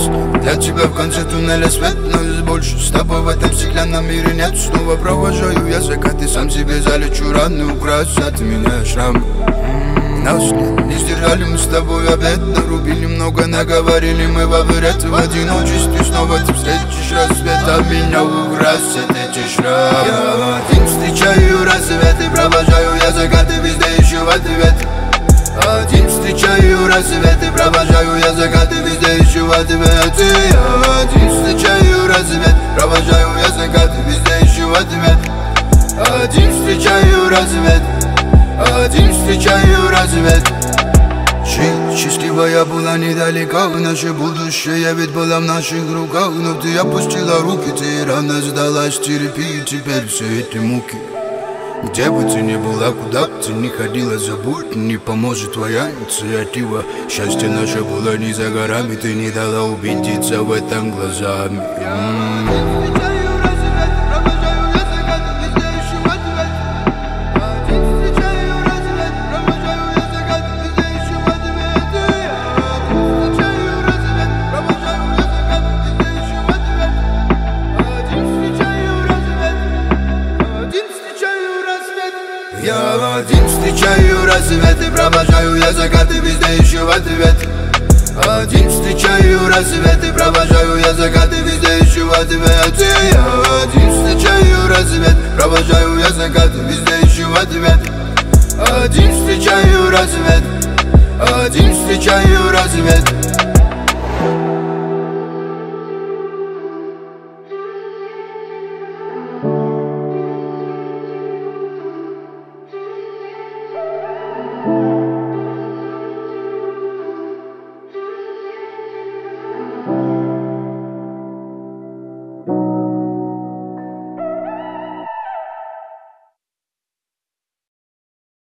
раз. Для тебя в конце туннеля свет, нас больше. С тобой в этом стеклянном мире нет. Снова провожаю я закаты, сам себе залечу раны, украсят меня шрам. Нас не сдержали мы с тобой обед, нарубили много, наговорили мы во вред. В одиночестве снова ты встретишь рассвет, а меня украсят эти шрамы. Я один встречаю рассвет и провожаю я закаты, везде ищу ответ. Один встречаю рассвет и провожаю я закаты, везде ищу ответ. Я один встречаю рассвет, провожаю я закаты, везде ищу ответ. Один встречаю рассвет, один встречаю рассвет. Счастливая была недалека, наше будущее ведь было в наших руках. Но ты опустила руки, ты рано сдалась, терпи теперь все эти муки. Где бы ты ни была, куда бы ты ни ходила, забудь, не поможет твоя инициатива. Счастье наше было не за горами, ты не дала убедиться в этом глазами. Я один встречаю рассвет и провожаю я закаты, везде ищу ответ. Один встречаю рассвет и провожаю я закаты, везде ищу ответ. Я один встречаю рассвет, провожаю я закаты, везде ищу ответ. Один встречаю рассвет, один встречаю рассвет.